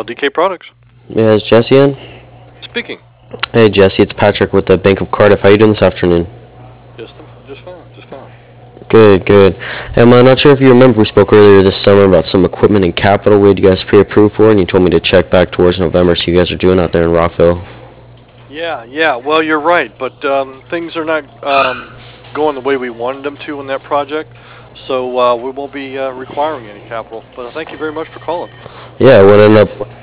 LDK Products. Yeah, is Jesse in? Speaking. Hey Jesse, it's Patrick with the Bank of Cardiff. How you doing this afternoon? Just fine, just fine. Good, good. Hey, I'm not sure if you remember, we spoke earlier this summer about some equipment and capital we had you guys pre-approved for, and you told me to check back towards November, so you guys are doing out there in Rockville. Yeah. Well, you're right, but things are not going the way we wanted them to in that project, so we won't be requiring any capital. But thank you very much for calling. Yeah, what ended up